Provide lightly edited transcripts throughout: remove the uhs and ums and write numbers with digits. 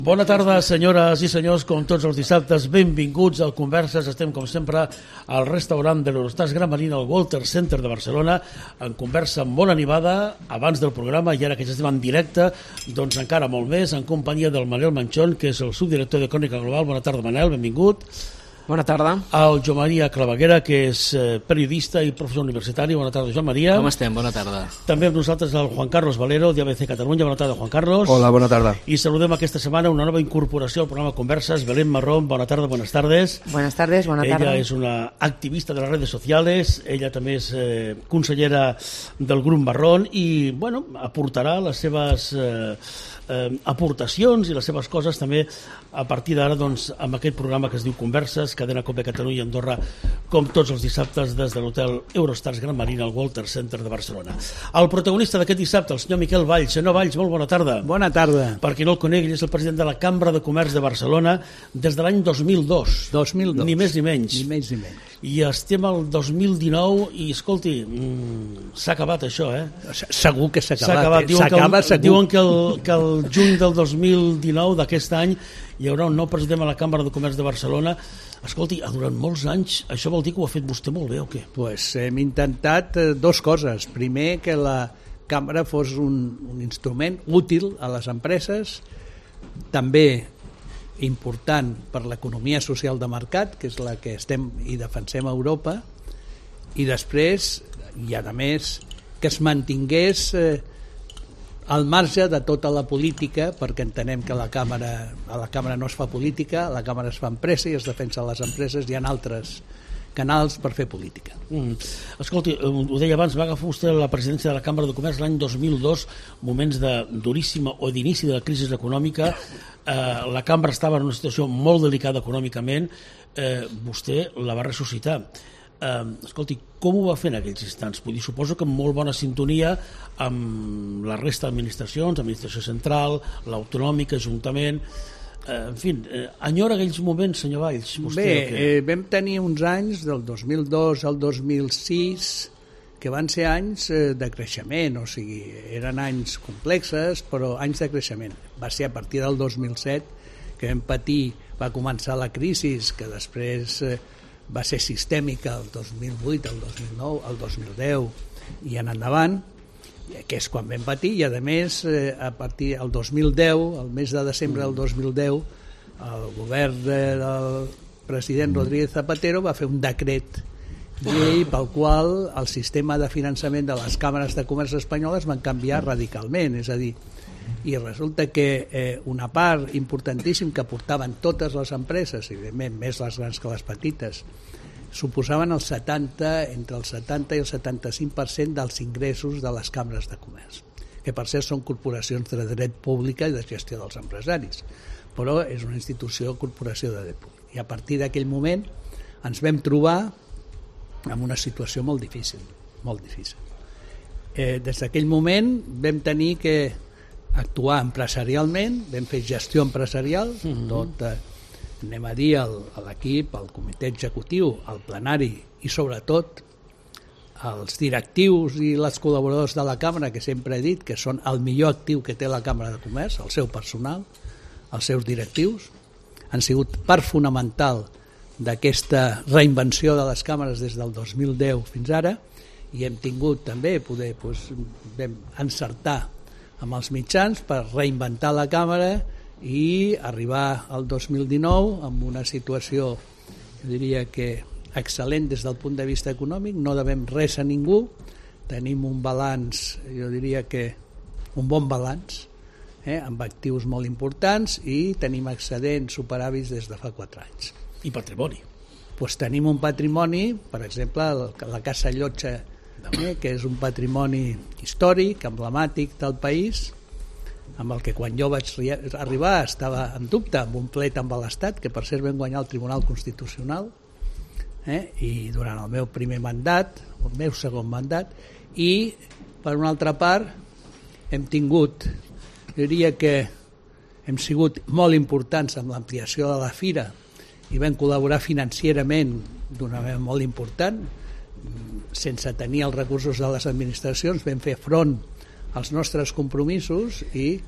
Bona tarda, senyores i senyors, com tots els dissabtes, benvinguts al Converses. Estem, com sempre, al restaurant de l'Eurostars Gran Marina, al Walter Center de Barcelona, en conversa molt animada abans del programa, i ara que ja estem en directe, doncs encara molt més, en companyia del Manel Manchón, que és el subdirector de Crònica Global. Bona tarda, Manel, benvingut. Bona tarda. El Joan Maria Claveguera, que és periodista i professor universitari. Bona tarda, Joan Maria. Com estem? Bona tarda. També amb nosaltres el Juan Carlos Valero, d'ABC Catalunya. Bona tarda, Juan Carlos. Hola, bona tarda. I saludem aquesta setmana una nova incorporació al programa Conversas, Belén Marrón. Bona tarda, buenas tardes. Buenas tardes, bona tarda. Ella és una activista de les redes sociales, ella també és consellera del grup Marrón i, bueno, aportarà les seves aportacions i les seves coses també a partir d'ara, doncs, amb aquest programa que es diu Converses, cadena COPE Catalunya i Andorra, com tots els dissabtes des de l'hotel Eurostars Gran Marina al Walter Center de Barcelona. El protagonista d'aquest dissabte, el senyor Miquel Valls. Senyor Valls, molt bona tarda. Bona tarda. Per qui no el conegui, és el president de la Cambra de Comerç de Barcelona des de l'any 2002. 2002. Ni més ni menys. Ni més ni menys. I estem al 2019 i, escolti, s'ha acabat això, Segur que s'ha acabat. S'acaba segur. Diuen que el juny del 2019 d'aquest any hi haurà un nou president a la Cambra de Comerç de Barcelona. Escolti, durant molts anys, això vol dir que ho ha fet vostè molt bé o què? Pues hem intentat dues coses. Primer, que la Cambra fos un instrument útil a les empreses, també important per l'economia social de mercat, que és la que estem i defensem a Europa, i després, i a més, que es mantingués al marge de tota la política, perquè entenem que a la Cambra no es fa política, a la Cambra es fa empresa i es defensa les empreses, hi ha altres canals per fer política. Escolti, ho deia abans, va agafar vostè la presidència de la Cambra de Comerç l'any 2002, moments de duríssima o d'inici de la crisi econòmica. La Cambra estava en una situació molt delicada econòmicament, vostè la va ressuscitar. Escolti, com ho va fer en aquells instants? Vull dir, suposo que amb molt bona sintonia amb la resta d'administracions, administració central, l'autonòmica, ajuntament. En fi, enyora aquells moments, senyor Valls? Vam tenir uns anys, del 2002 al 2006, que van ser anys de creixement, o sigui, eren anys complexes, però anys de creixement. Va ser a partir del 2007 que vam patir, va començar la crisi, que després va ser sistèmica el 2008, el 2009, el 2010 i en endavant, que és quan vam patir, i a més a partir del 2010, el mes de desembre del 2010, el govern del president Rodríguez Zapatero va fer un decret llei pel qual el sistema de finançament de les càmeres de comerç espanyoles van canviar radicalment, és a dir, i resulta que una part importantíssima que aportaven totes les empreses, evidentment més les grans que les petites, suposaven entre el 70 i el 75% dels ingressos de les càmeres de comerç, que per cert són corporacions de dret públic i de gestió dels empresaris, però és una institució corporació de dret públic. I a partir d'aquell moment ens vam trobar en una situació molt difícil, molt difícil. Des d'aquell moment vam tenir que actuar empresarialment, vam fer gestió empresarial, anem a dir, a l'equip, al comitè executiu, al plenari i sobretot als directius i les col·laboradors de la Cambra, que sempre he dit que són el millor actiu que té la Cambra de Comerç, el seu personal, els seus directius, han sigut part fonamental d'aquesta reinvenció de les càmeres des del 2010 fins ara, i hem tingut també vam encertar amb els mitjans per reinventar la càmera i arribar al 2019 amb una situació, jo diria que excel·lent des del punt de vista econòmic, no devem res a ningú, tenim un balanç, jo diria que un bon balanç, amb actius molt importants, i tenim excedents, superàvits des de fa 4 anys. I patrimoni? Tenim un patrimoni, per exemple, la Casa Llotja, que és un patrimoni històric, emblemàtic del país, amb el que quan jo vaig arribar estava en dubte, amb un plet amb l'Estat, que per cert vam guanyar el Tribunal Constitucional, i durant el meu primer mandat, el meu segon mandat, i per una altra part hem tingut, jo diria que hem sigut molt importants amb l'ampliació de la fira i vam col·laborar financerament d'una manera molt important, sense tenir els recursos de les administracions vam fer front als nostres compromisos i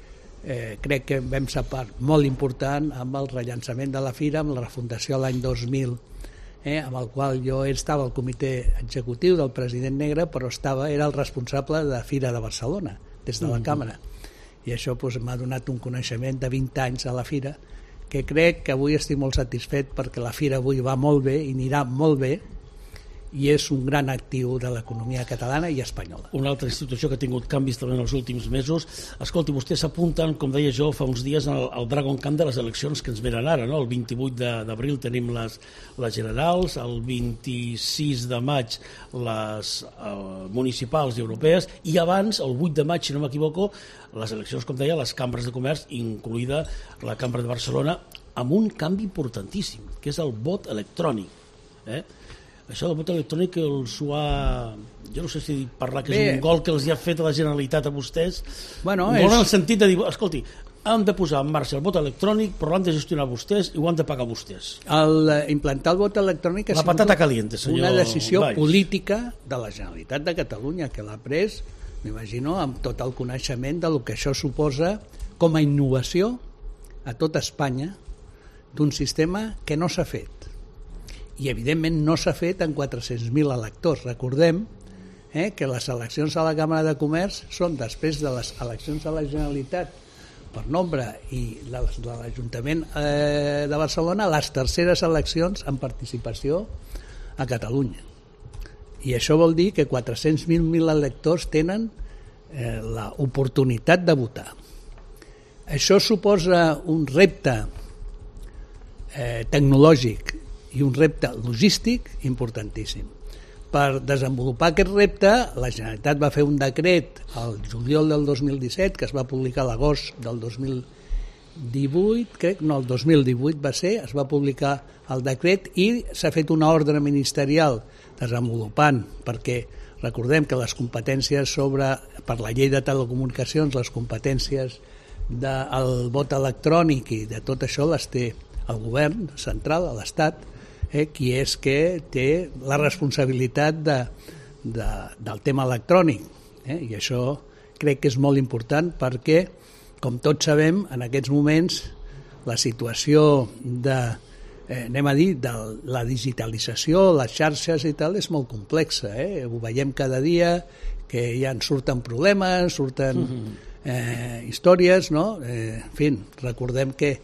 crec que vam ser part molt important amb el rellançament de la fira, amb la refundació l'any 2000, amb el qual jo estava al comitè executiu del president Negre, però era el responsable de Fira de Barcelona, des de la Càmera. I això m'ha donat un coneixement de 20 anys a la fira, que crec que avui estic molt satisfet perquè la fira avui va molt bé i anirà molt bé, i és un gran actiu de l'economia catalana i espanyola. Una altra institució que ha tingut canvis també en els últims mesos. Escolti, vostès s'apunten, com deia jo fa uns dies, al Dragon Camp de les eleccions que ens venen ara, no? El 28 d'abril tenim les generals, el 26 de maig les municipals i europees, i abans, el 8 de maig, si no m'equivoco, les eleccions, com deia, les cambres de comerç, incluïda la Cambra de Barcelona, amb un canvi importantíssim, que és el vot electrònic. Això del vot electrònic jo no sé si parlar que és un gol que els hi ha fet a la Generalitat a vostès, molt en el sentit de dir, escolti, han de posar en marxa el vot electrònic, però l'han de gestionar vostès i ho han de pagar vostès. Implantar el vot electrònic la patata caliente, senyor una decisió Valls. Política de la Generalitat de Catalunya, que l'ha pres, m'imagino, amb tot el coneixement del que això suposa com a innovació a tot Espanya d'un sistema que no s'ha fet. I evidentment no s'ha fet en 400.000 electors. Recordem que les eleccions a la Càmera de Comerç són després de les eleccions a la Generalitat per nombre i de l'Ajuntament de Barcelona les terceres eleccions en participació a Catalunya. I això vol dir que 400.000 electors tenen l'oportunitat de votar. Això suposa un repte tecnològic i un repte logístic importantíssim. Per desenvolupar aquest repte, la Generalitat va fer un decret al juliol del 2017, que es va publicar a l'agost del 2018, el 2018 va ser, es va publicar el decret i s'ha fet una ordre ministerial desenvolupant, perquè recordem que les competències per la llei de telecomunicacions, les competències del vot electrònic i de tot això les té el govern central, l'Estat, qui és que té la responsabilitat del tema electrònic. I això crec que és molt important perquè, com tots sabem, en aquests moments la situació de la digitalització, les xarxes i tal, és molt complexa. Ho veiem cada dia, que ja en surten problemes, surten històries, no? En fi, recordem que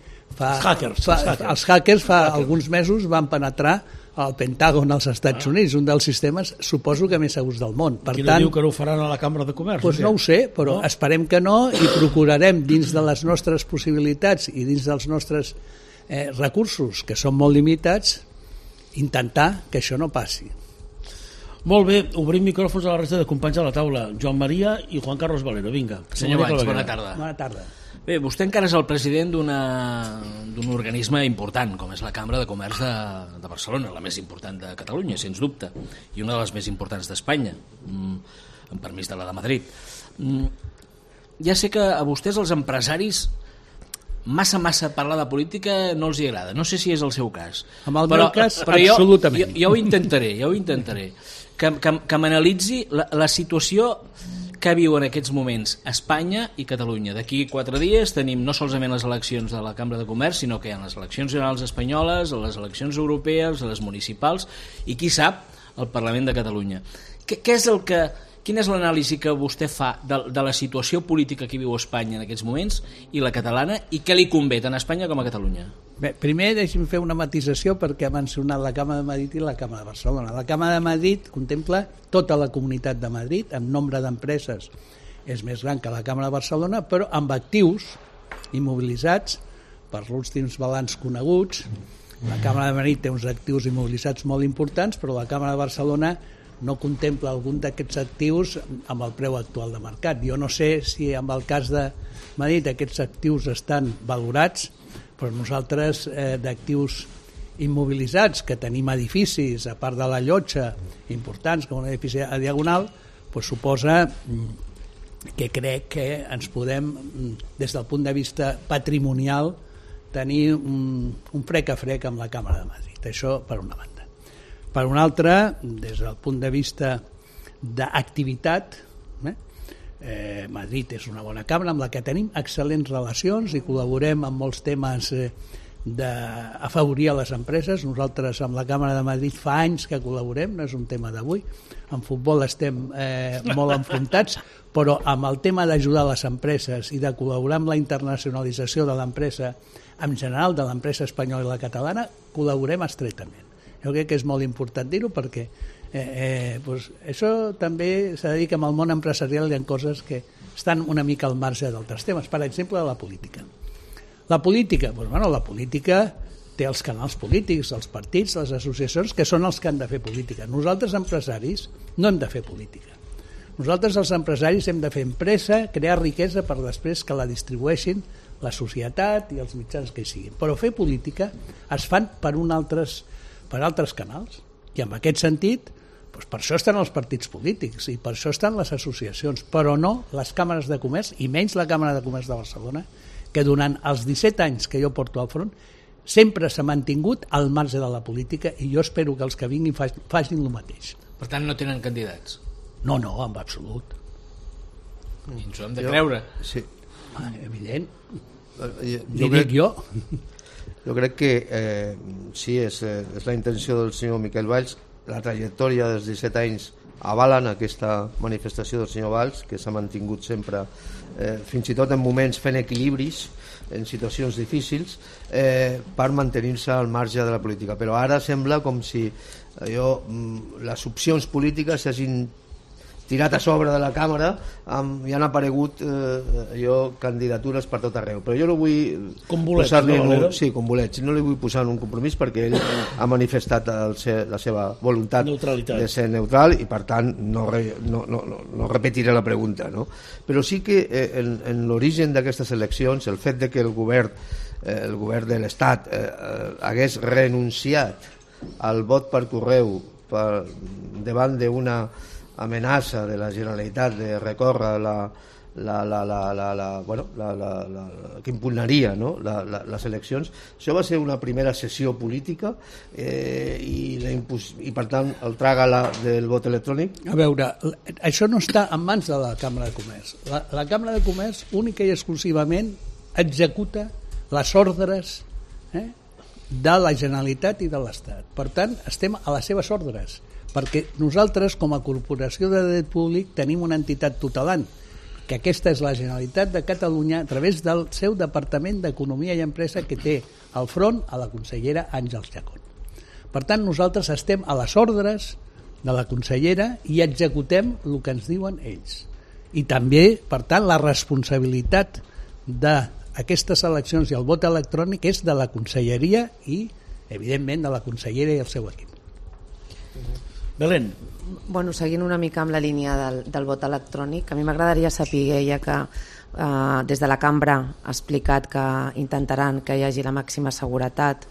els hackers fa alguns mesos van penetrar al Pentàgon als Estats Units, un dels sistemes suposo que més segurs del món. Per Qui tant, diu que no ho faran a la Cambra de Comerç? Doncs no ho sé, però esperem que no i procurarem dins de les nostres possibilitats i dins dels nostres recursos, que són molt limitats, intentar que això no passi. Molt bé, obrim micròfons a la resta de companys a la taula. Joan Maria i Juan Carlos Valero, vinga. Senyor Valls, bona tarda. Bona tarda. Bé, vostè encara és el president d'un organisme important, com és la Cambra de Comerç de Barcelona, la més important de Catalunya, sens dubte, i una de les més importants d'Espanya, amb permís de la de Madrid. Ja sé que a vostès, els empresaris, massa parlar de política no els hi agrada. No sé si és el seu cas. En el meu cas, absolutament. Jo ho intentaré. Que m'analitzi la situació que viu en aquests moments Espanya i Catalunya. D'aquí 4 dies tenim no solament les eleccions de la Cambra de Comerç, sinó que hi ha les eleccions generals espanyoles, les eleccions europees, les municipals i, qui sap, el Parlament de Catalunya. Quina és l'anàlisi que vostè fa de la situació política que viu Espanya en aquests moments i la catalana, i què li convé tant a Espanya com a Catalunya? Bé, primer deixi'm fer una matisació perquè ha mencionat la Càmera de Madrid i la Càmera de Barcelona. La Càmera de Madrid contempla tota la Comunitat de Madrid, en nombre d'empreses és més gran que la Càmera de Barcelona, però amb actius immobilitzats per l'últims balanç coneguts. La Càmera de Madrid té uns actius immobilitzats molt importants, però la Càmera de Barcelona no contempla algun d'aquests actius amb el preu actual de mercat. Jo no sé si en el cas de Madrid aquests actius estan valorats, però nosaltres d'actius immobilitzats, que tenim edificis, a part de la Llotja, importants, com un edifici a Diagonal, doncs suposa que crec que ens podem, des del punt de vista patrimonial, tenir un frec a frec amb la Càmera de Madrid. Això per una banda. Per una altra, des del punt de vista d'activitat, Madrid és una bona cambra amb la que tenim excel·lents relacions i col·laborem en molts temes d'afavorir a les empreses. Nosaltres amb la Càmera de Madrid fa anys que col·laborem, no és un tema d'avui. En futbol estem molt enfrontats, però amb el tema d'ajudar les empreses i de col·laborar amb la internacionalització de l'empresa en general, de l'empresa espanyola i la catalana, col·laborem estretament. Jo crec que és molt important dir-ho perquè això també s'ha de dir que en el món empresarial hi ha coses que estan una mica al marge d'altres temes. Per exemple, la política. La política té els canals polítics, els partits, les associacions, que són els que han de fer política. Nosaltres, empresaris, no hem de fer política. Nosaltres, els empresaris, hem de fer empresa, crear riquesa per després que la distribueixin la societat i els mitjans que hi siguin. Però fer política es fan per altres canals. I en aquest sentit, doncs per això estan els partits polítics i per això estan les associacions, però no les càmeres de comerç, i menys la Càmera de Comerç de Barcelona, que durant els 17 anys que jo porto al front sempre s'ha mantingut al marge de la política, i jo espero que els que vinguin facin el mateix. Per tant, no tenen candidats? No, en absolut. I ens ho hem de creure. Sí. Evident. Li dic jo. Jo crec que sí, és la intenció del senyor Miquel Valls. La trajectòria dels 17 anys avalen aquesta manifestació del senyor Valls, que s'ha mantingut sempre, fins i tot en moments fent equilibris, en situacions difícils, per mantenir-se al marge de la política. Però ara sembla com si les opcions polítiques s'hagin tirat a sobre de la càmera i han aparegut candidatures per tot arreu. Però jo no vull posar-li com bolets, no li vull posar en un compromís perquè ell ha manifestat la seva voluntat de ser neutral i per tant no repetiré la pregunta, no? Però sí que en l'origen d'aquestes eleccions el fet de que el govern de l'Estat hagués renunciat al vot per correu davant d'una amenaça de la Generalitat de recórrer que impugnaria, no? les eleccions. Això va ser una primera sessió política i per tant el trágala del vot electrònic. A veure, això no està en mans de la Càmera de Comerç. La Càmera de Comerç única i exclusivament executa les ordres de la Generalitat i de l'Estat. Per tant, estem a les seves ordres, perquè nosaltres, com a corporació de dret públic, tenim una entitat tutelant, que aquesta és la Generalitat de Catalunya a través del seu Departament d'Economia i Empresa, que té al front a la consellera Àngels Chacón. Per tant, nosaltres estem a les ordres de la consellera i executem el que ens diuen ells. I també, per tant, la responsabilitat d'aquestes eleccions i el vot electrònic és de la conselleria i, evidentment, de la consellera i el seu equip. Belén. Bueno, seguint una mica amb la línia del vot electrònic, a mi m'agradaria saber, ja que des de la cambra ha explicat que intentaran que hi hagi la màxima seguretat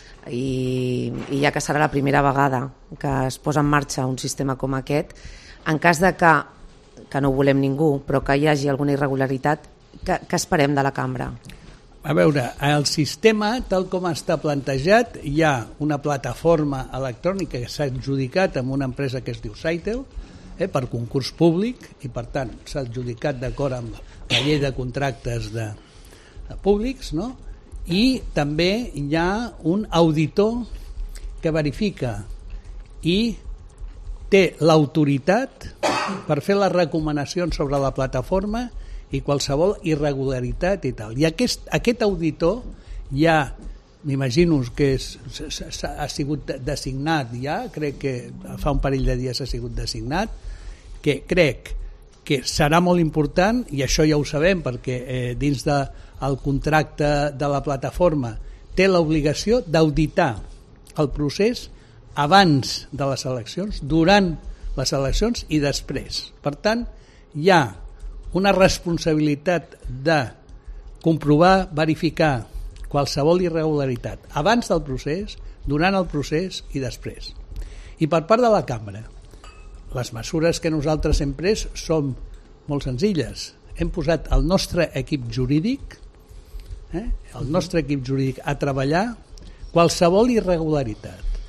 i ja que serà la primera vegada que es posa en marxa un sistema com aquest, en cas de que no ho volem ningú, però que hi hagi alguna irregularitat, què esperem de la cambra? A veure, el sistema, tal com està plantejat, hi ha una plataforma electrònica que s'ha adjudicat amb una empresa que es diu Saitel, per concurs públic, i per tant s'ha adjudicat d'acord amb la llei de contractes de públics, no? I també hi ha un auditor que verifica i té l'autoritat per fer les recomanacions sobre la plataforma i qualsevol irregularitat i tal. I aquest auditor ja, m'imagino que ha sigut designat ja, crec que fa un parell de dies ha sigut designat, que crec que serà molt important, i això ja ho sabem perquè dins del contracte de la plataforma té l'obligació d'auditar el procés abans de les eleccions, durant les eleccions i després. Per tant, hi ha una responsabilitat de comprovar, verificar qualsevol irregularitat abans del procés, durant el procés i després. I per part de la cambra, les mesures que nosaltres hem pres són molt senzilles. Hem posat el nostre equip jurídic a treballar qualsevol irregularitat.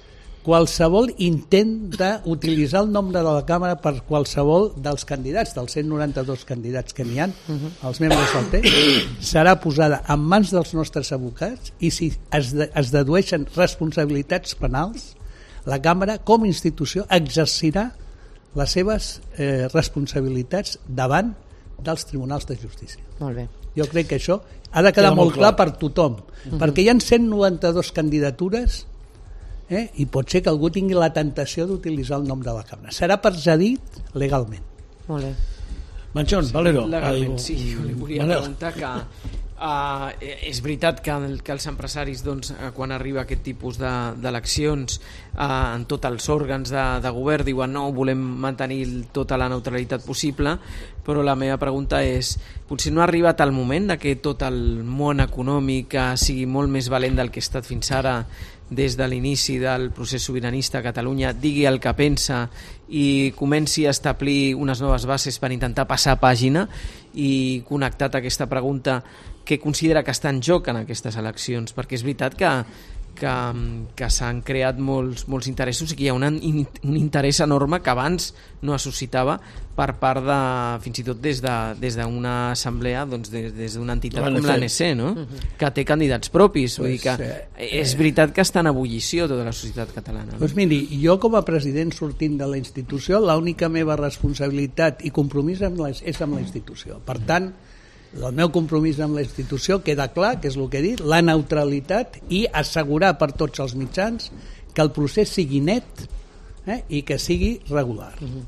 qualsevol intent d'utilitzar el nombre de la Càmera per qualsevol dels candidats, dels 192 candidats que n'hi ha, els membres del P, serà posada en mans dels nostres advocats i si es dedueixen responsabilitats penals, la Càmera, com a institució, exercirà les seves responsabilitats davant dels tribunals de justícia. Molt bé. Jo crec que això ha de quedar molt clar per tothom, perquè hi ha 192 candidatures i pot ser que algú tingui la tentació d'utilitzar el nom de la Càmera. Serà perseguit legalment. Molt bé. Manchón, Valero. Legalment, sí, jo li volia preguntar que és veritat que els empresaris quan arriba aquest tipus d'eleccions en tots els òrgans de govern diuen no, volem mantenir tota la neutralitat possible, però la meva pregunta és, potser no ha arribat el moment de que tot el món econòmic sigui molt més valent del que ha estat fins ara des de l'inici del procés sobiranista a Catalunya, digui el que pensa i comenci a establir unes noves bases per intentar passar pàgina, i connectat a aquesta pregunta, què considera que està en joc en aquestes eleccions? Perquè és veritat que s'han creat molts interessos i que hi ha un interès enorme que abans no es suscitava per part de, fins i tot des d'una assemblea, des d'una entitat com l'ANC, no? Que té candidats propis, vull dir que és veritat que està en ebullició tota la societat catalana. Doncs miri, jo com a president sortint de la institució, l'única meva responsabilitat i compromís és amb la institució. Per tant, el meu compromís amb la institució queda clar, que és el que he dit, la neutralitat i assegurar per tots els mitjans que el procés sigui net i que sigui regular.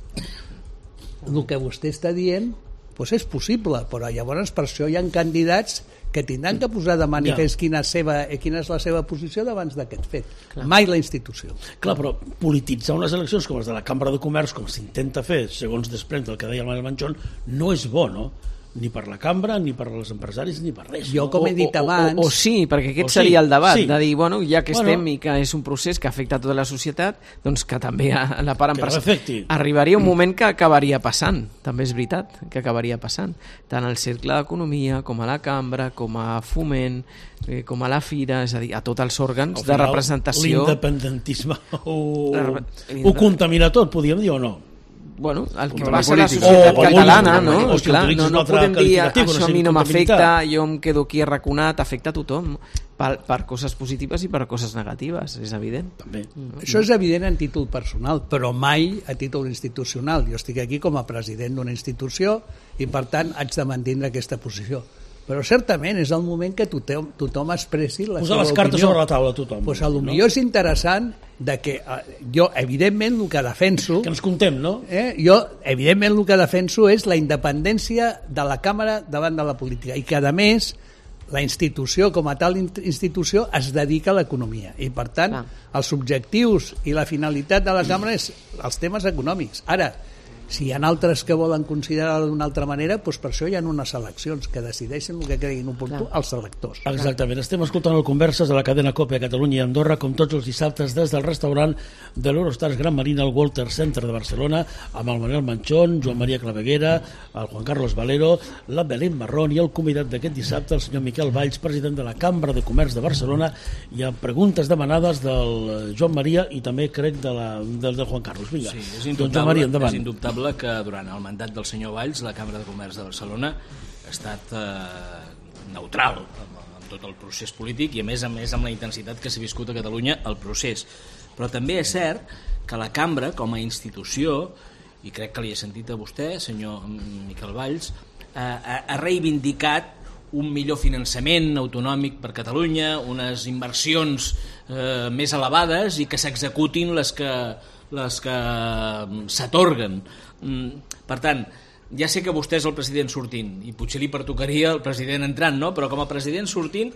El que vostè està dient doncs és possible, però llavors per això hi ha candidats que tindran que posar de manifest quina és la seva posició davant d'aquest fet. Mai la institució. Clar, però polititzar unes eleccions com les de la Cambra de Comerç, com s'intenta fer, segons després del que deia el Manel Manchón, no és bo, no? Ni per la cambra, ni per als empresaris, ni per res. Jo, com he dit abans... O sí, perquè aquest seria el debat, de dir, bueno, ja que estem i que és un procés que afecta tota la societat, doncs que també a la part empresarial arribaria un moment que acabaria passant, també és veritat, que acabaria passant, tant al Cercle d'Economia, com a la Cambra, com a Foment, com a la Fira, és a dir, a tots els òrgans de representació... L'independentisme ho contamina tot, podríem dir, o no? Bueno, el que passa a la societat catalana, no? No podem dir això a mi no m'afecta, jo em quedo aquí arraconat, afecta a tothom per coses positives i per coses negatives, és evident. També. Això és evident en títol personal, però mai a títol institucional. Jo estic aquí com a president d'una institució i per tant haig de mantenir aquesta posició. Però certament és el moment que tothom expressi la seva opinió. Posar les cartes sobre la taula a tothom. Pues potser és interessant de que jo, evidentment, el que defenso... Que ens contem, no? Jo, evidentment, el que defenso és la independència de la Càmera davant de la política i que, a més, la institució, com a tal institució, es dedica a l'economia. I, per tant, els objectius i la finalitat de la Càmera és els temes econòmics. Ara, si hi ha altres que volen considerar-ho d'una altra manera, doncs per això hi ha unes eleccions que decideixen el que creguin oportú els electors. Exactament. Estem escoltant el Converses a la cadena COPE a Catalunya i Andorra, com tots els dissabtes des del restaurant de l'Eurostars Gran Marina al Walter Center de Barcelona, amb el Manel Manchón, Joan Maria Claveguera, el Juan Carlos Valero, la Belén Marrón i el convidat d'aquest dissabte, el senyor Miquel Valls, president de la Cambra de Comerç de Barcelona, i amb preguntes demanades del Joan Maria i també crec del Juan Carlos. Vinga, sí, és indubtable que durant el mandat del senyor Valls la Cambra de Comerç de Barcelona ha estat neutral amb tot el procés polític i a més amb la intensitat que s'ha viscut a Catalunya el procés. Però també és cert que la Cambra com a institució, i crec que li he sentit a vostè, senyor Miquel Valls, ha reivindicat un millor finançament autonòmic per Catalunya, unes inversions més elevades i que s'executin les que s'atorguen. Per tant, ja sé que vostè és el president sortint i potser li pertocaria el president entrant, no? Però com a president sortint,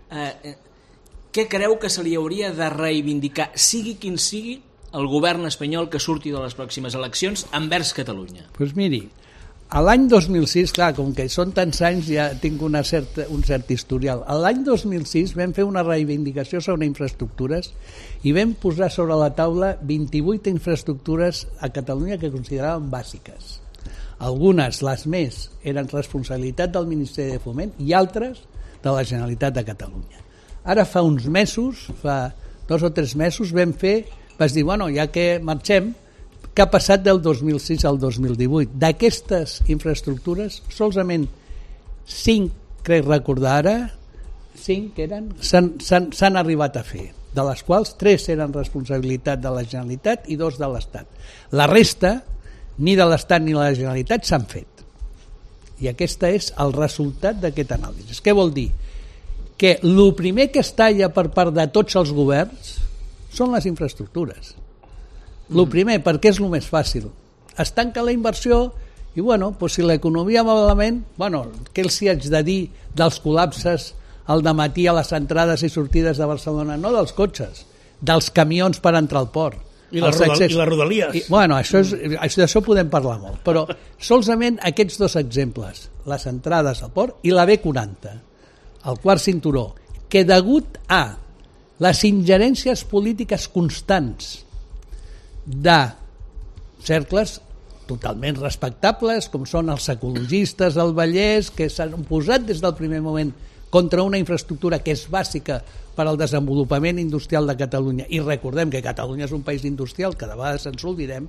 què creu que se li hauria de reivindicar, sigui quin sigui el govern espanyol que surti de les pròximes eleccions envers Catalunya? Doncs miri, a l'any 2006, clar, com que són tants anys ja tinc un cert historial. A l'any 2006 vam fer una reivindicació sobre infraestructures i vam posar sobre la taula 28 infraestructures a Catalunya que consideràvem bàsiques. Algunes, les més, eren responsabilitat del Ministeri de Foment i altres de la Generalitat de Catalunya. Ara fa uns mesos, fa 2 o 3 mesos, vam fer Vaig dir, bueno, ja que marxem, què ha passat del 2006 al 2018? D'aquestes infraestructures, solament 5, crec recordar ara, 5 eren, s'han arribat a fer, de les quals 3 eren responsabilitat de la Generalitat i 2 de l'Estat. La resta, ni de l'Estat ni de la Generalitat, s'han fet. I aquest és el resultat d'aquest anàlisi. Què vol dir? Que el primer que es talla per part de tots els governs són les infraestructures. El primer, perquè és el més fàcil. Es tanca la inversió i, bueno, si l'economia va malament, què els hi haig de dir dels col·lapses al dematí a les entrades i sortides de Barcelona? No dels cotxes, dels camions per entrar al port. I les rodalies. D'això podem parlar molt, però solament aquests 2 exemples, les entrades al port i la B40, el quart cinturó, que degut a les ingerències polítiques constants de cercles totalment respectables, com són els ecologistes del Vallès, que s'han posat des del primer moment contra una infraestructura que és bàsica per al desenvolupament industrial de Catalunya. I recordem que Catalunya és un país industrial, que de vegades ens oblidem,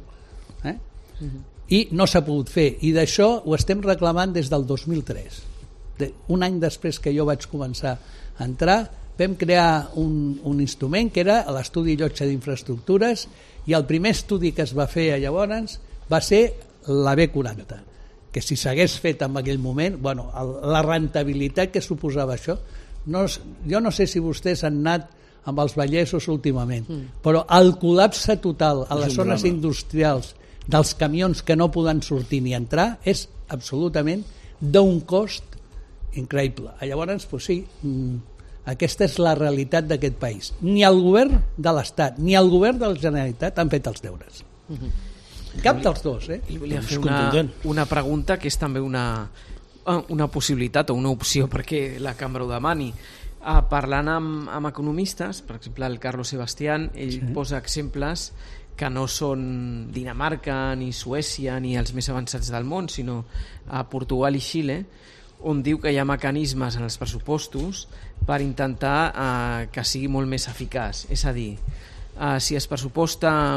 i no s'ha pogut fer. I d'això ho estem reclamant des del 2003. Un any després que jo vaig començar a entrar, vam crear un instrument que era l'estudi Llotja d'Infraestructures, i el primer estudi que es va fer llavors va ser la B40, que si s'hagués fet en aquell moment, la rentabilitat que suposava això, jo no sé si vostès han anat amb els vallesos últimament, però el col·lapse total a les zones industrials dels camions que no poden sortir ni entrar és absolutament d'un cost increïble. Llavors, sí, aquesta és la realitat d'aquest país. Ni el govern de l'Estat ni el govern de la Generalitat han fet els deures. Cap dels dos, Li volia fer una pregunta que és també una possibilitat o una opció perquè la cambra ho demani. Parlant amb economistes, per exemple el Carlos Sebastián, ell posa exemples que no són Dinamarca ni Suècia ni els més avançats del món, sinó a Portugal i Xile, on diu que hi ha mecanismes en els pressupostos per intentar que sigui molt més eficaç. És a dir, si es pressuposta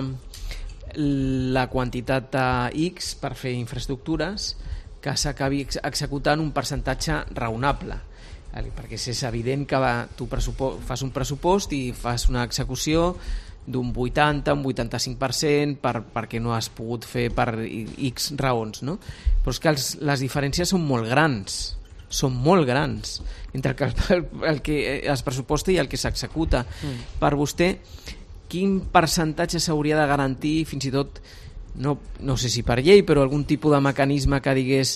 la quantitat X per fer infraestructures, que s'acabi executant un percentatge raonable, perquè és evident que tu fas un pressupost i fas una execució d'un 80, un 85% perquè no has pogut fer per X raons, no? Però és que les diferències són molt grans entre el que es pressuposta i el que s'executa. Per vostè, quin percentatge s'hauria de garantir, fins i tot no sé si per llei, però algun tipus de mecanisme que digués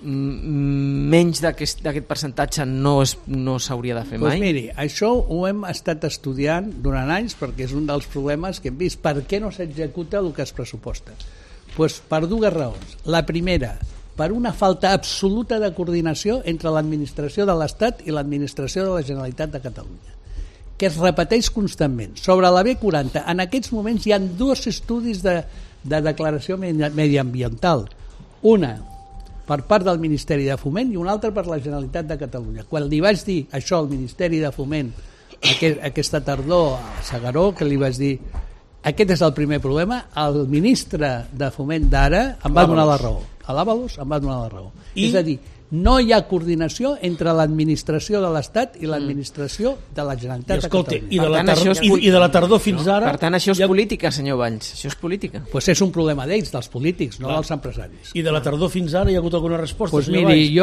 menys d'aquest percentatge no s'hauria de fer mai? Miri, això ho hem estat estudiant durant anys perquè és un dels problemes que hem vist. Per què no s'executa el que es pressuposta? Per 2 raons. La primera, per una falta absoluta de coordinació entre l'administració de l'Estat i l'administració de la Generalitat de Catalunya, que es repeteix constantment. Sobre la B40, en aquests moments hi ha 2 estudis de declaració mediambiental. Una per part del Ministeri de Foment i un altre per la Generalitat de Catalunya. Quan li vaig dir això al Ministeri de Foment aquesta tardor a S'Agaró, que li vaig dir aquest és el primer problema, el ministre de Foment d'ara em va donar la raó. A l'Àvalos em va donar la raó. És a dir, no hi ha coordinació entre l'administració de l'Estat i l'administració de la Generalitat de Catalunya. I de la tardor fins ara... Per tant, això és política, senyor Valls. Això és política. És un problema d'ells, dels polítics, no dels empresaris. I de la tardor fins ara hi ha hagut alguna resposta, senyor Valls? Miri, jo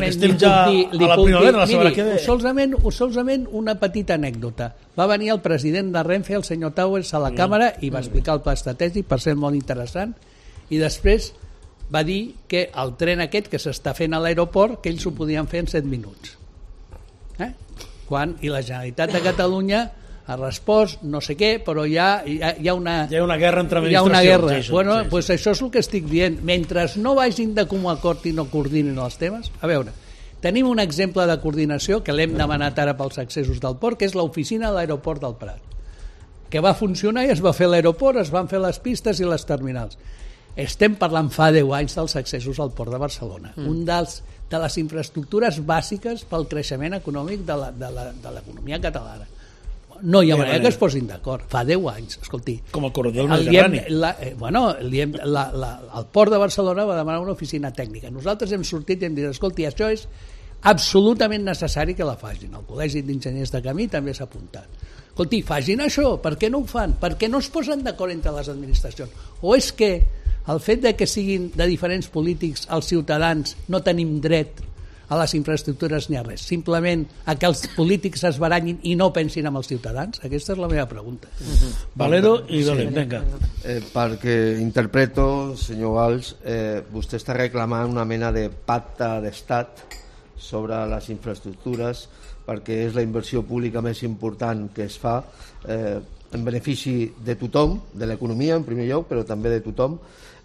solament solament una petita anècdota. Va venir el president de Renfe, el senyor Towers, a la càmera i va explicar el pla estratègic, per ser molt interessant, i després va dir que el tren aquest que s'està fent a l'aeroport, que ells ho podien fer en 7 minuts. I la Generalitat de Catalunya ha respost no sé què, però hi ha una guerra entre administracions. Això és el que estic dient. Mentre no vagin de comú acord i no coordinin els temes, a veure, tenim un exemple de coordinació que l'hem demanat ara pels accessos del port, que és l'oficina de l'aeroport del Prat, que va funcionar i es va fer l'aeroport, es van fer les pistes i les terminals. Estem parlant fa 10 anys dels accessos al port de Barcelona, un de les infraestructures bàsiques pel creixement econòmic de l'economia catalana. no hi ha manera que es posin d'acord. Fa 10 anys, escolti. Com el corredor mediterrani. El Port de Barcelona va demanar una oficina tècnica. Nosaltres hem sortit i hem dit, escolti, això és absolutament necessari que la facin. El Col·legi d'Enginyers de Camí també s'ha apuntat. Escolti, facin això, per què no ho fan? Per què no es posen d'acord entre les administracions? O és que el fet de que siguin de diferents polítics, els ciutadans no tenim dret a les infraestructures ni a res, simplement a que els polítics es baranyin i no pensin en els ciutadans? Aquesta és la meva pregunta. Valero i Belén, vinga. Perquè interpreto, senyor Valls, vostè està reclamant una mena de pacte d'estat sobre les infraestructures, perquè és la inversió pública més important que es fa en benefici de tothom, de l'economia en primer lloc, però també de tothom.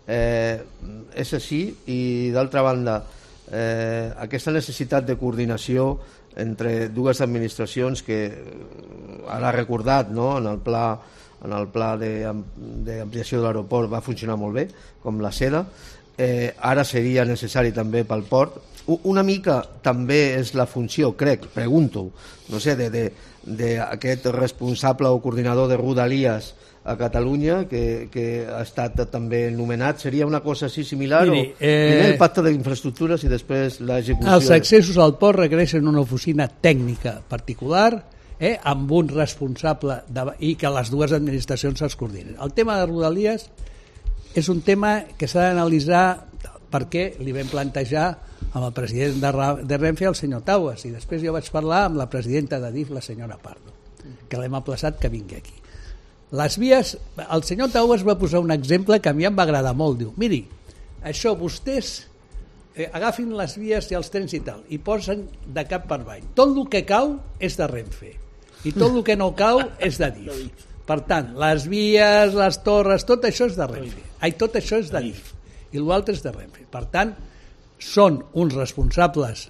És així, i d'altra banda, aquesta necessitat de coordinació entre dues administracions que ara ha recordat, no? en el pla d'ampliació de l'aeroport va funcionar molt bé, com la seda, ara seria necessari també pel port. Una mica també és la funció, crec, pregunto, no sé, d'aquest responsable o coordinador de Rodalies a Catalunya, que ha estat també nomenat. Seria una cosa així similar? Miri, primer el pacte d'infraestructures i després l'execució? Els accessos al port requereixen una oficina tècnica particular, amb un responsable i que les dues administracions es coordinen. El tema de Rodalies és un tema que s'ha d'analitzar, perquè li vam plantejar amb el president de Renfe, el senyor Taues, i després jo vaig parlar amb la presidenta d'Adif, la senyora Pardo, que l'hem aplaçat que vingui aquí. Les vies, el senyor Taues va posar un exemple que a mi em va agradar molt. Diu, miri, això vostès agafin les vies i els trens i tal, i posen de cap per avall. Tot el que cau és de Renfe, i tot el que no cau és d'Adif. Per tant, les vies, les torres, tot això és de Renfe. Tot això és d'Adif, i l'altre és de Renfe. Per tant, són uns responsables,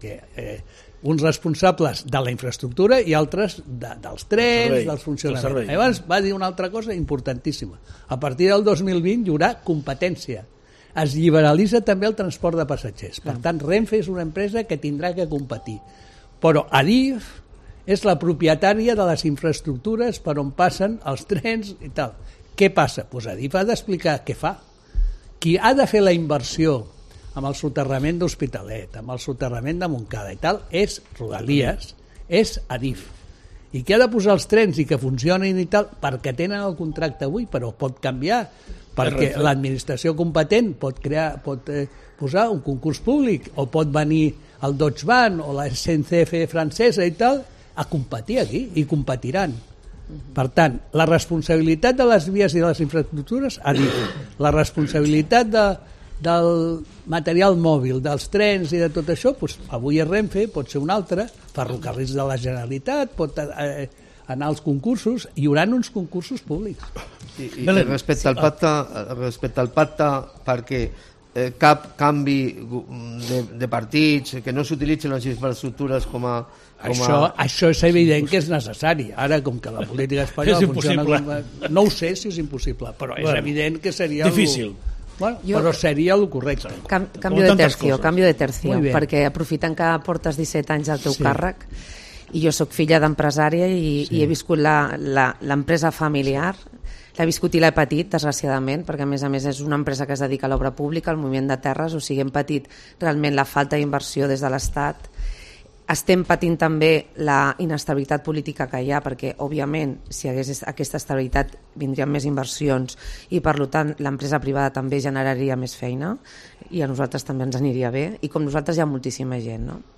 uns responsables de la infraestructura i altres dels trens, dels funcionaments. Llavors va dir una altra cosa importantíssima. A partir del 2020 hi haurà competència. Es liberalitza també el transport de passatgers. Per tant, Renfe és una empresa que tindrà que competir. Però Adif és la propietària de les infraestructures per on passen els trens i tal. Què passa? Doncs Adif ha d'explicar què fa. Qui ha de fer la inversió amb el soterrament d'Hospitalet, amb el soterrament de Montcada i tal, és Rodalies, és Adif. I qui ha de posar els trens i que funcionin i tal, perquè tenen el contracte avui, però pot canviar, perquè l'administració competent pot posar un concurs públic, o pot venir el Deutsche Bahn o la SNCF francesa i tal, a competir aquí, i competiran. Per tant, la responsabilitat de les vies i de les infraestructures, Adif. La responsabilitat del material mòbil, dels trens i de tot això, doncs avui és Renfe, pot ser un altre, Ferrocarrils de la Generalitat, pot anar als concursos, hi haurà uns concursos públics. I respecte al pacte, perquè cap canvi de partits, que no s'utilitzen les infraestructures com a... Això és evident que és necessari. Ara, com que la política espanyola funciona... No ho sé si és impossible, però és evident que seria... Difícil. Bueno, però seria el correcte. Canvio de tercio, perquè aprofitant que portes 17 anys al teu càrrec, i jo sóc filla d'empresària i he viscut l'empresa familiar, l'he viscut i l'he patit, desgraciadament, perquè a més és una empresa que es dedica a l'obra pública, al moviment de terres, o sigui, hem patit realment la falta d'inversió des de l'Estat. Estem patint també la inestabilitat política que hi ha, perquè, òbviament, si hi hagués aquesta estabilitat vindrien més inversions i, per tant, l'empresa privada també generaria més feina i a nosaltres també ens aniria bé, i com nosaltres hi ha moltíssima gent, no?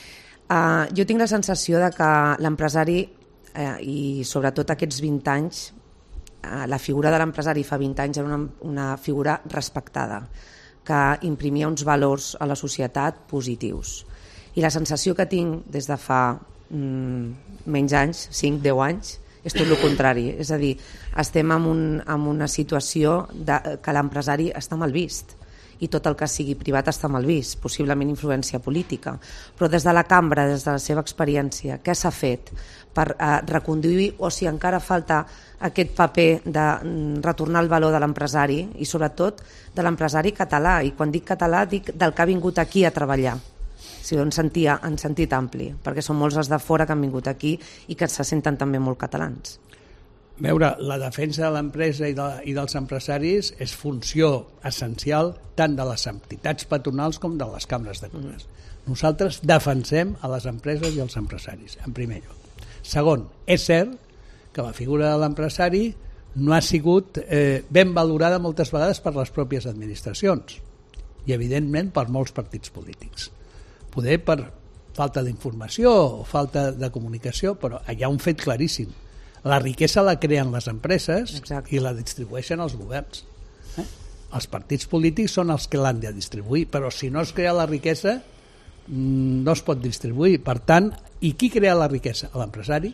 Jo tinc la sensació de que l'empresari, i sobretot aquests 20 anys, la figura de l'empresari fa 20 anys era una figura respectada, que imprimia uns valors a la societat positius. I la sensació que tinc des de fa menys anys, 5-10 anys, és tot el contrari. És a dir, estem en una situació que l'empresari està mal vist, i tot el que sigui privat està mal vist, possiblement influència política. Però des de la cambra, des de la seva experiència, què s'ha fet per reconduir, o si encara falta aquest paper de retornar el valor de l'empresari, i sobretot de l'empresari català, i quan dic català dic del que ha vingut aquí a treballar, sigui, en sentit ampli, perquè són molts els de fora que han vingut aquí i que se senten també molt catalans. Veure, la defensa de l'empresa i dels empresaris és funció essencial tant de les entitats patronals com de les cambres de comerç. Nosaltres defensem a les empreses i els empresaris, en primer lloc. Segon, és cert que la figura de l'empresari no ha sigut ben valorada moltes vegades per les pròpies administracions i, evidentment, per molts partits polítics. Poder per falta d'informació o falta de comunicació, però hi ha un fet claríssim. La riquesa la creen les empreses. Exacte. I la distribueixen els governs. Els partits polítics són els que l'han de distribuir, però si no es crea la riquesa no es pot distribuir. Per tant, i qui crea la riquesa? L'empresari.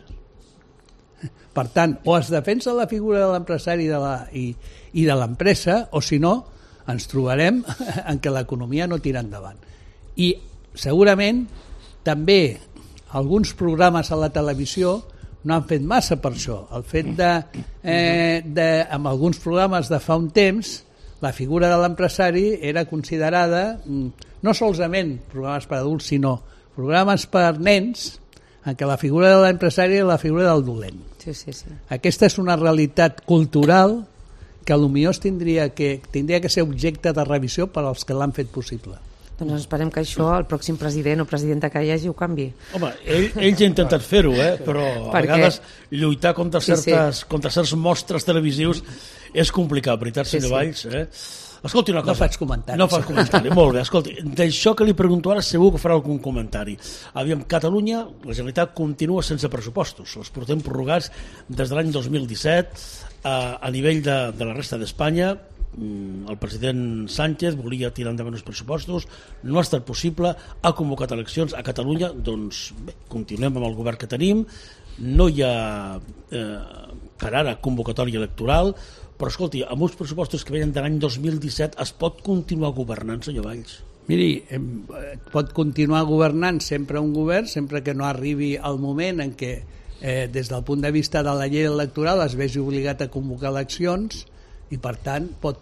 Per tant, o es defensa la figura de l'empresari i de l'empresa, o si no, ens trobarem en què l'economia no tira endavant. I segurament també alguns programes a la televisió no han fet massa per això. El fet amb alguns programes de fa un temps, la figura de l'empresari era considerada, no solament programes per adults, sinó programes per nens, en què la figura de l'empresari era la figura del dolent. Sí, sí, sí. Aquesta és una realitat cultural que potser tindria que ser objecte de revisió per als que l'han fet possible. Doncs esperem que això el pròxim president o presidenta que hi hagi ho canvi. Home, ells han intentat fer-ho, però a vegades lluitar contra certs mostres televisius és complicat, veritat, senyor Valls? Escolti una cosa. No faig comentari. No faig comentari, molt bé. Escolti, d'això que li pregunto ara segur que farà algun comentari. Aviam, Catalunya, la Generalitat continua sense pressupostos. Els portem prorrogats des de l'any 2017 a nivell de la resta d'Espanya. El president Sánchez volia tirar endavant els pressupostos, no ha estat possible, ha convocat eleccions a Catalunya, doncs bé, continuem amb el govern que tenim, no hi ha per ara convocatòria electoral, però escolti, amb uns pressupostos que venen de l'any 2017 es pot continuar governant, senyor Valls? Miri, pot continuar governant sempre un govern, sempre que no arribi el moment en què des del punt de vista de la llei electoral es vegi obligat a convocar eleccions i per tant pot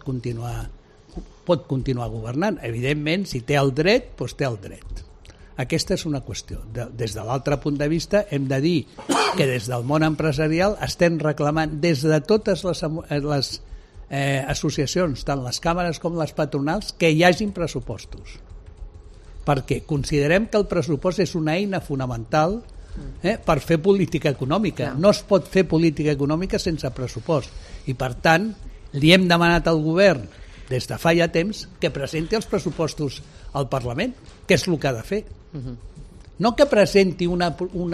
continuar governant. Evidentment, si té el dret, doncs té el dret. Aquesta és una qüestió. Des de l'altre punt de vista hem de dir que des del món empresarial estem reclamant des de totes les associacions, tant les càmeres com les patronals, que hi hagin pressupostos. Perquè considerem que el pressupost és una eina fonamental per fer política econòmica. No es pot fer política econòmica sense pressupost. I per tant, li hem demanat al govern des de fa ja temps que presenti els pressupostos al Parlament, que és el que ha de fer. No que presenti una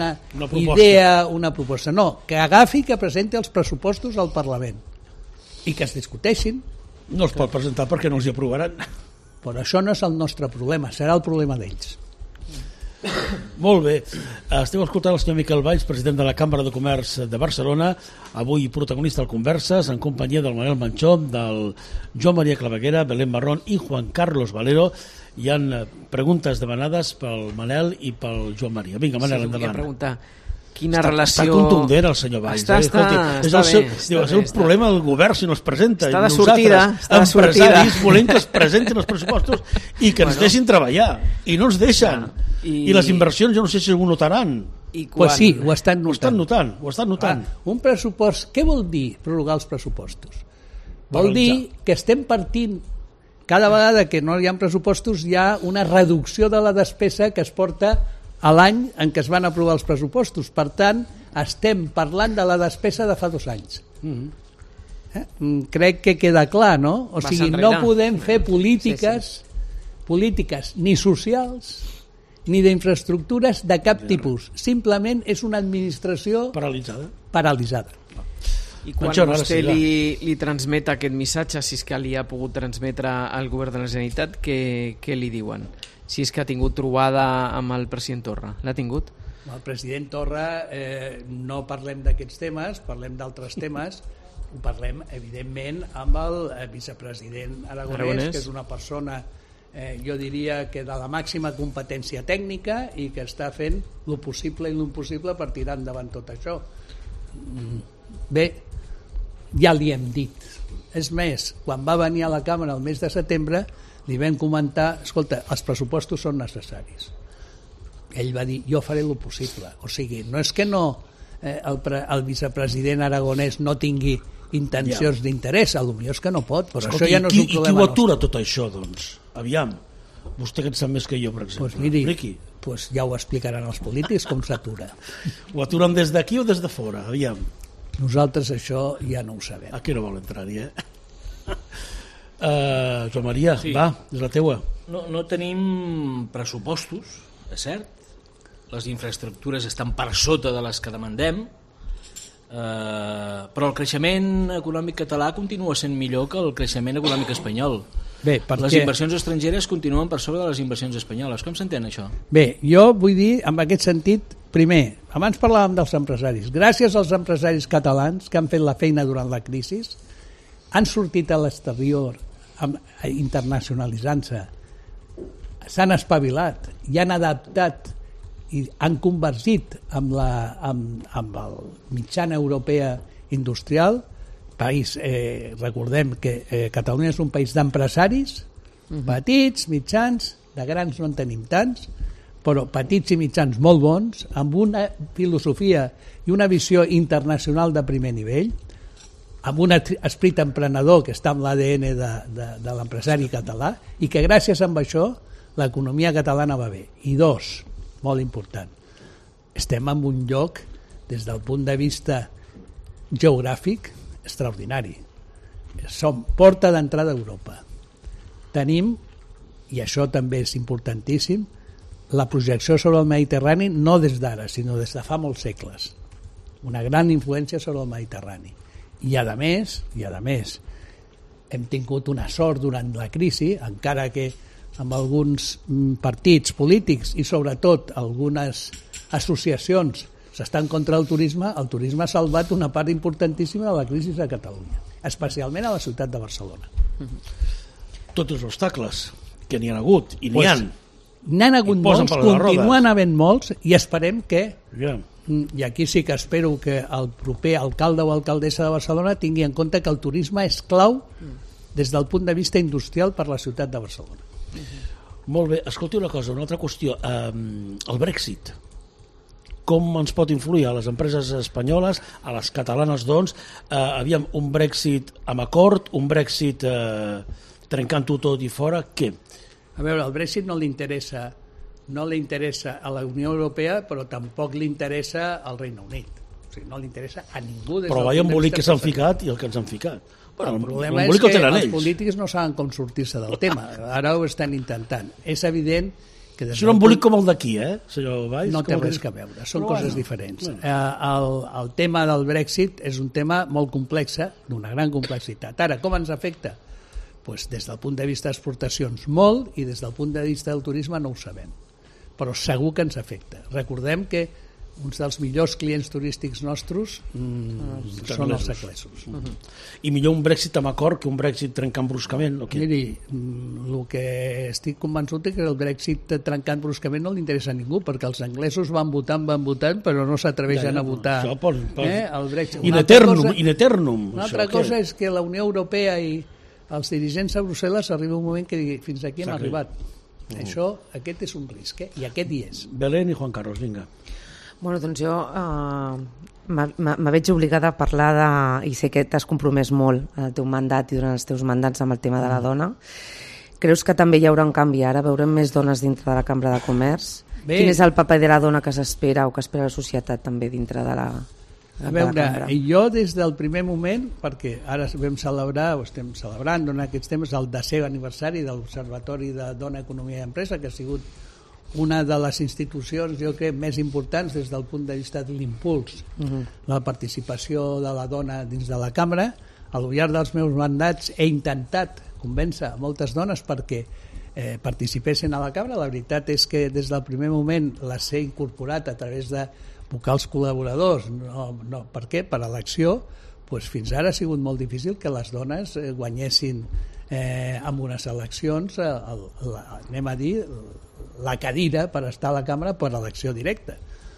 idea, una proposta, no, que agafi, que presenti els pressupostos al Parlament i que es discuteixin. No els pot presentar perquè no els hi aprovaran. Però això no és el nostre problema, serà el problema d'ells. Molt bé, esteu escoltant el senyor Miquel Valls, president de la Cambra de Comerç de Barcelona, avui protagonista del Converses, en companyia del Manel Manchó, del Joan Maria Claveguera, Belén Marrón i Juan Carlos Valero. Hi ha preguntes demanades pel Manel i pel Joan Maria. Vinga, Manel, endavant. Preguntar quina relació... Està contundent el senyor Valls. És el problema del govern si no es presenta. Està de sortida. Empresaris volem que es presentin els pressupostos i que ens deixin treballar. I no ens deixen. I les inversions jo no sé si ho notaran. Pues sí, ho estan notant. Ho estan notant. Un pressupost, què vol dir prorrogar els pressupostos? Vol dir que estem partint, cada vegada que no hi ha pressupostos hi ha una reducció de la despesa que es porta a l'any en què es van aprovar els pressupostos. Per tant, estem parlant de la despesa de fa 2 anys. Crec que queda clar, no? O sigui, no podem fer polítiques ni socials ni d'infraestructures de cap tipus. Simplement és una administració paralitzada. I quan vostè li transmet aquest missatge, si és que li ha pogut transmetre al govern de la Generalitat, què li diuen? Si és que ha tingut trobada amb el president Torra. L'ha tingut? El president Torra no parlem d'aquests temes, parlem d'altres temes. Ho parlem, evidentment, amb el vicepresident Aragonès, que és una persona, jo diria que de la màxima competència tècnica i que està fent lo possible i l'impossible per tirar endavant tot això. Bé, ja li hem dit. És més, quan va venir a la Càmera el mes de setembre li vam comentar, escolta, els pressupostos són necessaris. ell va dir, jo faré el possible. O sigui, no és que el vicepresident aragonès no tingui intencions d'interès, potser és que no pot, però escolta, això ja no és un problema nostre. I qui ho atura tot això, doncs? Aviam, vostè que en sap més que jo, per exemple. Doncs miri, ja ho explicaran els polítics com s'atura. Ho aturen des d'aquí o des de fora? Aviam. Nosaltres això ja no ho sabem. Aquí no vol entrar-hi, Joan Maria, sí. Va, és la teua. No tenim pressupostos, és cert. Les infraestructures estan per sota de les que demandem, però el creixement econòmic català continua sent millor que el creixement econòmic espanyol. Bé, les inversions estrangeres continuen per sobre de les inversions espanyoles. Com s'entén això? Bé, jo vull dir, en aquest sentit, primer, abans parlàvem dels empresaris. Gràcies als empresaris catalans que han fet la feina durant la crisi, han sortit a l'exterior internacionalitzant-se, s'han espavilat i han adaptat i han convertit amb el mitjana europea industrial. Recordem que Catalunya és un país d'empresaris, petits, mitjans, de grans no en tenim tants, però petits i mitjans molt bons, amb una filosofia i una visió internacional de primer nivell, amb un esperit emprenedor que està en l'ADN de l'empresari català, i que gràcies a això l'economia catalana va bé. I dos, molt important, estem en un lloc des del punt de vista geogràfic extraordinari. Som porta d'entrada a Europa. Tenim, i això també és importantíssim, la projecció sobre el Mediterrani no des d'ara, sinó des de fa molts segles. Una gran influència sobre el Mediterrani. I a més, hem tingut una sort durant la crisi, encara que amb alguns partits polítics i sobretot algunes associacions s'estan contra el turisme ha salvat una part importantíssima de la crisi a Catalunya, especialment a la ciutat de Barcelona. Tots els obstacles que n'hi ha hagut, i n'hi han. N'han hagut molts, continuen havent molts, i esperem que, i aquí sí que espero que el proper alcalde o alcaldessa de Barcelona tingui en compte que el turisme és clau des del punt de vista industrial per la ciutat de Barcelona. Molt bé, escolti una cosa, una altra qüestió, el Brexit com ens pot influir a les empreses espanyoles, a les catalanes, doncs, aviam, un Brexit amb acord, un Brexit trencant-ho tot i fora, què? A veure, el Brexit no li interessa a la Unió Europea, però tampoc li interessa al Regne Unit. O sigui, no li interessa a ningú. Però veia embolic que s'han ficat i el que ens han ficat. El problema és que els polítics no saben com sortir-se del tema. Ara ho estan intentant. És evident que... És un embolic com el d'aquí, senyor Valls? No té res a veure, són coses diferents. El tema del Brexit és un tema molt complex, d'una gran complexitat. Ara, com ens afecta? Des del punt de vista d'exportacions molt, i des del punt de vista del turisme no ho sabem. Però segur que ens afecta. Recordem que uns dels millors clients turístics nostres són els anglesos. I millor un Brexit amb acord que un Brexit trencant bruscament? Miri, el que estic convençut és que el Brexit trencant bruscament no li interessa a ningú, perquè els anglesos van votant, però no s'atreveixen a votar. In eternum. Una altra cosa és que la Unió Europea i els dirigents a Brussel·les arriba un moment que digui, fins aquí hem arribat. Aquest és un risc, i aquest hi és. Belén i Juan Carlos, vinga. Bueno, doncs jo me veig obligada a parlar i sé que t'has compromès molt en el teu mandat i durant els teus mandats amb el tema de la dona. Creus que també hi haurà un canvi ara? Veurem més dones dintre de la Cambra de Comerç? Quin és el paper de la dona que s'espera o que espera la societat també dintre de la Cambra? Jo des del primer moment, perquè ara vam celebrar o estem celebrant durant aquests temps el 10è aniversari de l'Observatori de Dona, Economia i Empresa, que ha sigut una de les institucions, jo crec, més importants des del punt de vista de l'impuls, la participació de la dona dins de la cambra. Al llarg dels meus mandats he intentat convèncer moltes dones perquè participessin a la cambra. La veritat és que des del primer moment les he incorporat a través de vocals col·laboradors. No, per què? Per elecció. Fins ara ha sigut molt difícil que les dones guanyessin amb unes eleccions, anem a dir, la cadira per estar a la cambra per elecció directa.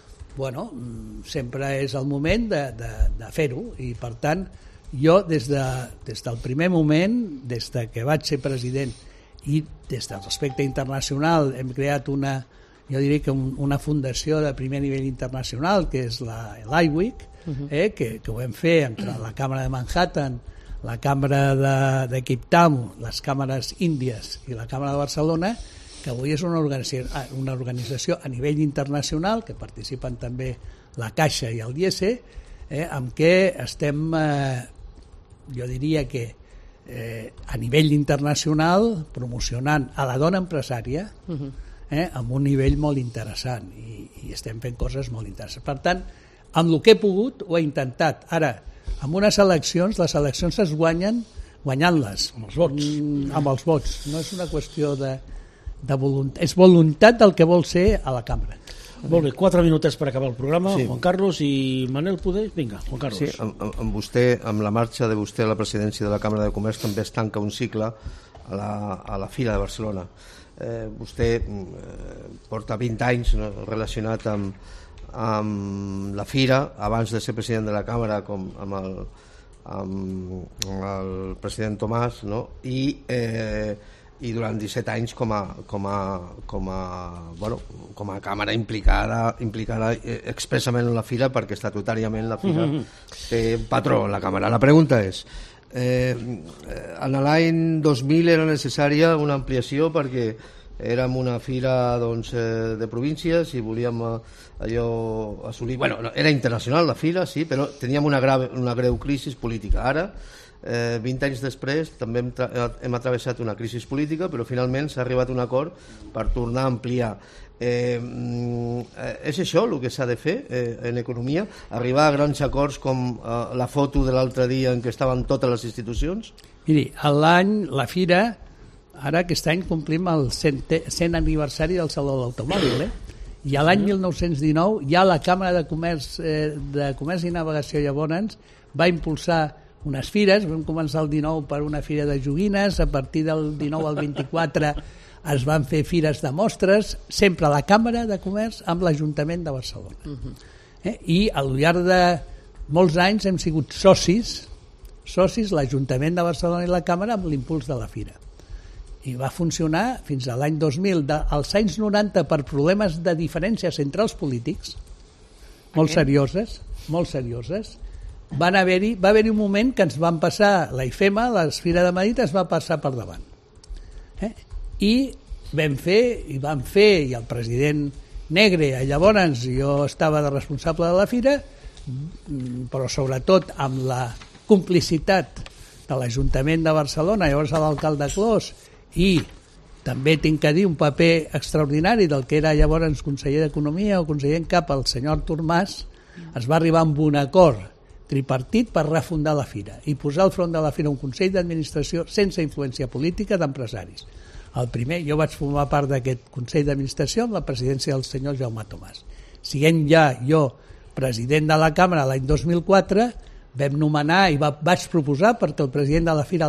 Sempre és el moment de fer-ho, i per tant jo des del primer moment, des que vaig ser president i des del respecte internacional hem creat una jo diria que una fundació de primer nivell internacional, que és l'IWIC, que ho vam fer entre la Càmera de Manhattan, la Càmera de Cape Town, les càmeres índies i la Càmera de Barcelona, que avui és una organització a nivell internacional, que participen també la Caixa i el DIESE, amb què estem, jo diria que a nivell internacional, promocionant a la dona empresària amb un nivell molt interessant, i estem fent coses molt interessants. Per tant, amb el que he pogut ho he intentat. Ara, amb unes eleccions, les eleccions es guanyen guanyant-les amb els vots. Amb els vots. No és una qüestió de voluntat, és voluntat del que vol ser a la cambra. Molt bé, 4 minutets per acabar el programa. Sí. Juan Carlos i Manel Poder. Vinga, Juan Carlos. Sí, amb vostè, amb la marxa de vostè a la presidència de la Càmera de Comerç, també es tanca un cicle a la Fira de Barcelona. Vostè porta 20 anys relacionat amb la Fira, abans de ser president de la Càmera, com amb el president Tomàs, no? I durant 17 anys com a càmera implicada expressament en la Fira, perquè estatutàriament la Fira té un patró en la càmera. La pregunta és, en l'any 2000 era necessària una ampliació perquè érem una fira de províncies i volíem assolir... Era internacional la fira, sí, però teníem una greu crisi política. Ara, 20 anys després, també hem atravessat una crisi política, però finalment s'ha arribat a un acord per tornar a ampliar. És això el que s'ha de fer en economia? Arribar a grans acords com la foto de l'altre dia en què estaven totes les institucions? Miri, la Fira, ara aquest any complim el 100 aniversari del Saló de l'Automòbil, i a l'any 1919 ja la Càmera de Comerç i Navegació llavors va impulsar unes fires. Vam començar el 19 per una fira de joguines, a partir del 19 al 24 es van fer fires de mostres, sempre a la Càmera de Comerç amb l'Ajuntament de Barcelona. I al llarg de molts anys hem sigut socis, l'Ajuntament de Barcelona i la Càmera, amb l'impuls de la fira. I va funcionar fins a l'any 2000. Als anys 90, per problemes de diferències entre els polítics, molt serioses, va haver-hi un moment que ens van passar la IFEMA, la Fira de Madrid es va passar per davant. I vam fer, i el president Negre, llavors jo estava de responsable de la Fira, però sobretot amb la complicitat de l'Ajuntament de Barcelona, llavors l'alcalde Clos, i també tinc que dir un paper extraordinari del que era llavors conseller d'Economia o conseller en cap, el senyor Artur Mas, es va arribar amb un acord tripartit per refundar la Fira i posar al front de la Fira un Consell d'Administració sense influència política d'empresaris. El primer, jo vaig formar part d'aquest Consell d'Administració amb la presidència del senyor Jaume Tomàs. Siguent ja jo president de la Càmera l'any 2004, vam nomenar i vaig proposar, perquè el president de la Fira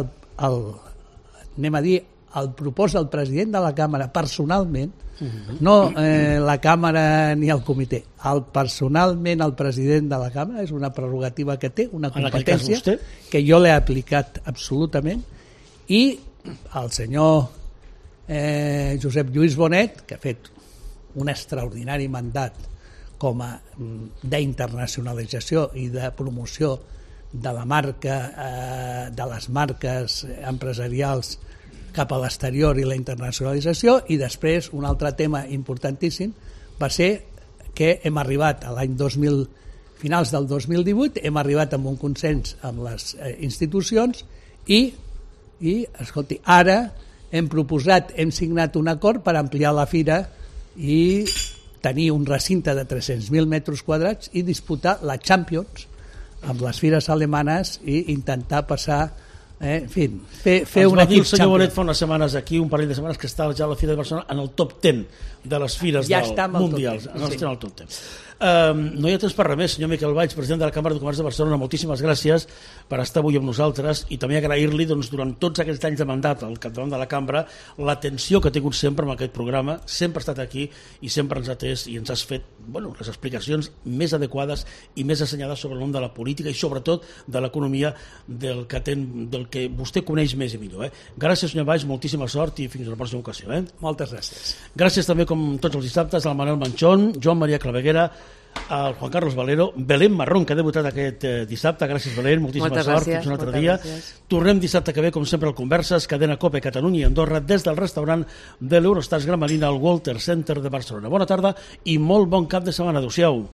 el proposa el president de la Càmera personalment, no la Càmera ni el comitè, personalment el president de la Càmera, és una prerrogativa que té, una competència que jo l'he aplicat absolutament, i el senyor Josep Lluís Bonet, que ha fet un extraordinari mandat com a d'internacionalització i de promoció de la marca, de les marques empresarials cap a l'exterior i la internacionalització. I després un altre tema importantíssim va ser que hem arribat a l'any 2000, finals del 2018, hem arribat amb un consens amb les institucions i escolti, ara hem signat un acord per ampliar la Fira i tenir un recinte de 300.000 metres quadrats i disputar la Champions amb les fires alemanes i intentar passar en fi, fer un equip. El senyor Bonet fa unes setmanes aquí, un parell de setmanes, que estava ja a la Fira de Barcelona en el top 10 de les fires mundials. Estem al top 10. No hi ha temps per res més, senyor Miquel Valls, president de la Cambra de Comerç de Barcelona, moltíssimes gràcies per estar avui amb nosaltres i també agrair-li durant tots aquests anys de mandat al capdavant de la Cambra l'atenció que ha tingut sempre amb aquest programa, sempre ha estat aquí i sempre ens ha atès i ens has fet les explicacions més adequades i més assenyades sobre el món de la política i sobretot de l'economia del que vostè coneix més i millor. Gràcies, senyor Valls, moltíssima sort i fins a la pròxima ocasió. Moltes gràcies. Gràcies també, com tots els dissabtes, al Manel Manchón, Joan Maria Claveguera, al Juan Carlos Valero, Belén Marrón, que ha debutat aquest dissabte. Gràcies, Belén, moltíssima sort. Fins un altre dia. Tornem dissabte que ve, com sempre, al Converses, Cadena COPE, Catalunya i Andorra, des del restaurant de l'Eurostars Gran Marina al Walter Center de Barcelona. Bona tarda i molt bon cap de setmana. Adéu-siau.